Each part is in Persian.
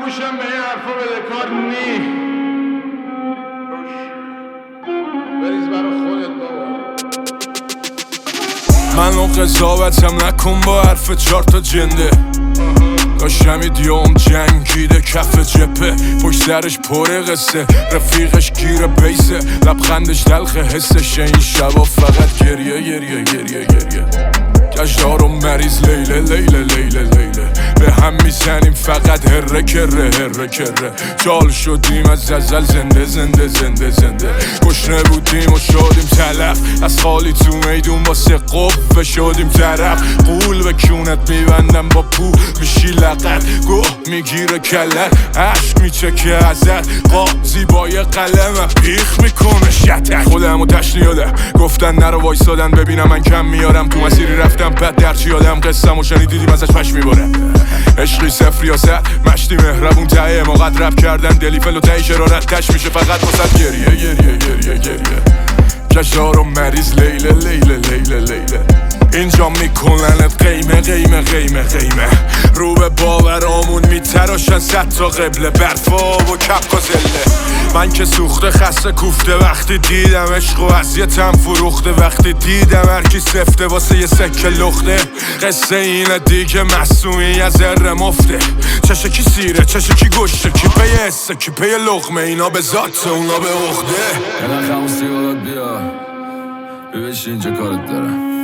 گوشم به این حرفا بدهکار نی. بریز برا خودت بابا. منو قضاوتم نکن با حرف 4 تا جنده. داشتم ایدیوم جنگیده کف جپه، پشت سرش پره قصه، رفیقش گیره بیسه، لبخندش تلخ حسش. این شبا فقط گریه گریه گریه گریه. گشتار و مریض لیله لیله لیله لیله. به هم میزنیم فقط هره کره هره کره. جال شدیم از ازل زنده زنده زنده زنده. گشنه بودیم و شدیم تلف، از خالی تو میدون واسه قوه شدیم طرف. قول به کونت میبندم با پو میشی لقت، گوه میگیره کلت، عشق میچکه ازت. قاضی با یه قلم پیخ میکنه شتک. خودمو تشنیاده گفتن نرو وایسادن ببینم من کم میارم. تو مسیری رفتم بد درچی آدم، قصم و شنیدیدیم ازش پش میباره. عشقی صفر یا صد، مشتی مهربون تایه مقد رب کردن. دلی فل و تایی شرارت تش میشه فقط واسد گریه گریه گریه گریه. کشدار و مریض لیله لیله لیله لیله. اینجا میکننت قیمه قیمه قیمه قیمه. رو به باورامون میتراشن 100 تا قبله. برفا و کپ و زله. من که سوخته خسته کوفته وقتی دیدم عشق و اذیتم فروخته. وقتی دیدم هرکی سفته واسه یه سکه لخته. قصه اینه دیگه مصنوعی از ذره مفته. چشه کی سیره چشه کی گشته، کی پی حسه کی پی لقمه. اینا به ذات اونا به عقده. یه خموس سیگارات بیا ببش اینجا کارت دارم.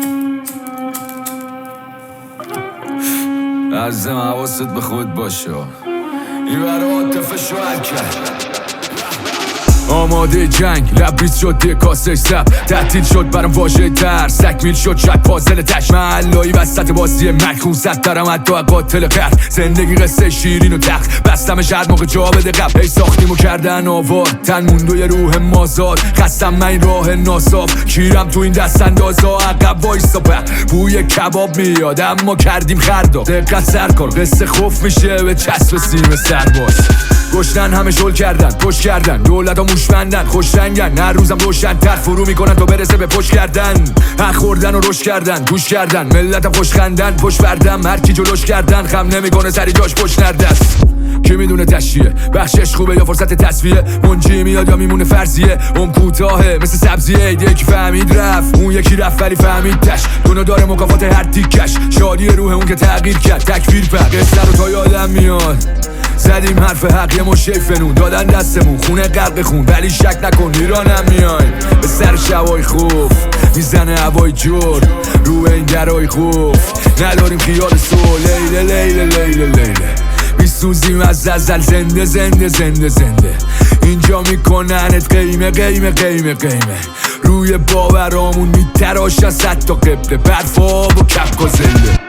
عزیزم حواست به خود باشه، این برای عاطفه شوهر کرد. آماده جنگ لبریز شد یه کاسه سب، تحتیل شد برام واژه ترس. تکمیل شد شاید پازل تش، محلایی وسط بازی مکخون زد دارم حتی قاتل قرد. زندگی قصه شیرین و تخت بستم شهر موقع جا بده قبل. هی ساختیم و کردن آوار تن موند و یه روح مازاد. خستم من این راه ناصاف، کیرم تو این دست اندازا. عقب وایسا بوی کباب میاد اما کردیم خردا. دقت سرکار قصه خوف میشه به چسب سیم سرباز. گشتن همه شل کردن پشت کردن، دولت ها موش بندن خوش رنگن. هر روزم روشن تر فرو میکنن تا برسه به پشت کردن. حق خوردن و رشد کردن گوش کردن، ملت خوش خندن پشت بردم. هر کی جلوش کردن خم نمیکنه سری جاش پشت نردست. کی میدونه تشیه بخشش خوبه یا فرصت تصفیه. منجی میاد یا میمونه فرضیه. اون کوتاهه مثل سبزیه، یکی فهمید رفت اون یکی رفت ولی فهمید تش. دونه داره مکافات هر تیکش، شادی روح اون که تغییر کرد. تکفیر پر قصه رو تا یادم میاد. زدیم حرف حق یه مشه فنون دادن دستمون خونه غرق خون. ولی شک نکن ایرانم میایم به سر شبای خوف. میزنه هوای جور رو این درای خوف. نداریم خیال سو لیله لیله لیله لیله. میسوزیم از ازل زنده زنده زنده زنده. اینجا میکننت قیمه قیمه قیمه قیمه. روی باورامون میتراشن 100 تا قبله. برفا و کپ و زنده.